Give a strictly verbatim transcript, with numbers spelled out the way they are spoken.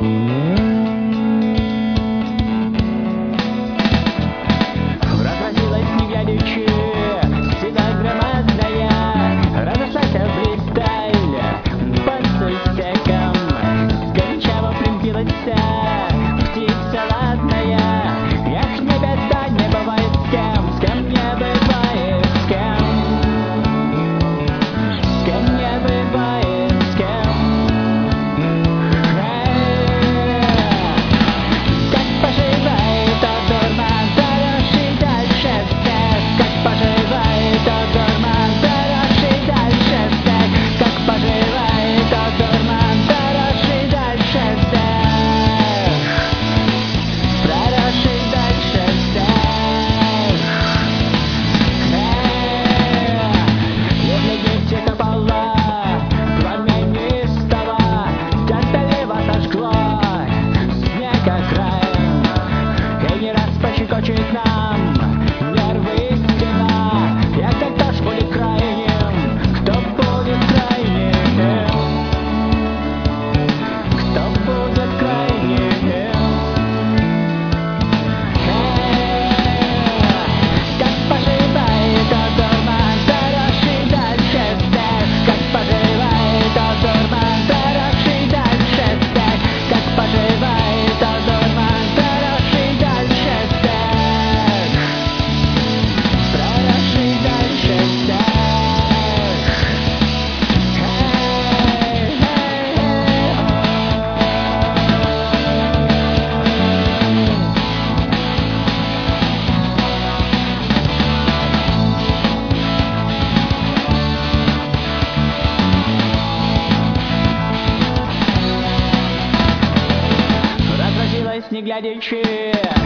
Разразилась не глядячи, всегда громадная, разошлась в блисталь по сусекам, сгоряча примчилась птица ладная. Эх, не беда, не бывает с кем, с кем не бывает, с кем, с кем не бывает, с кем. Как поживает одурман, дорожный дальше всех. Как поживает одурман, дорожный дальше всех. Как поживает одурман, дорожный дальше всех. Дорожный дальше всех. Если птица пала, пламя неистово терпеливо сожгло снега краем, и не раз пощекочет нам нервы и спина. И кто ж будет крайним? Кто будет крайним? Кто будет крайним? Как поживает одурман, дорожный дальше всех. Как поживает одурман, дорожный дальше всех. Как поживает одурман, дорожный дальше всех. Дорожный дальше всех. Разразилась не глядячи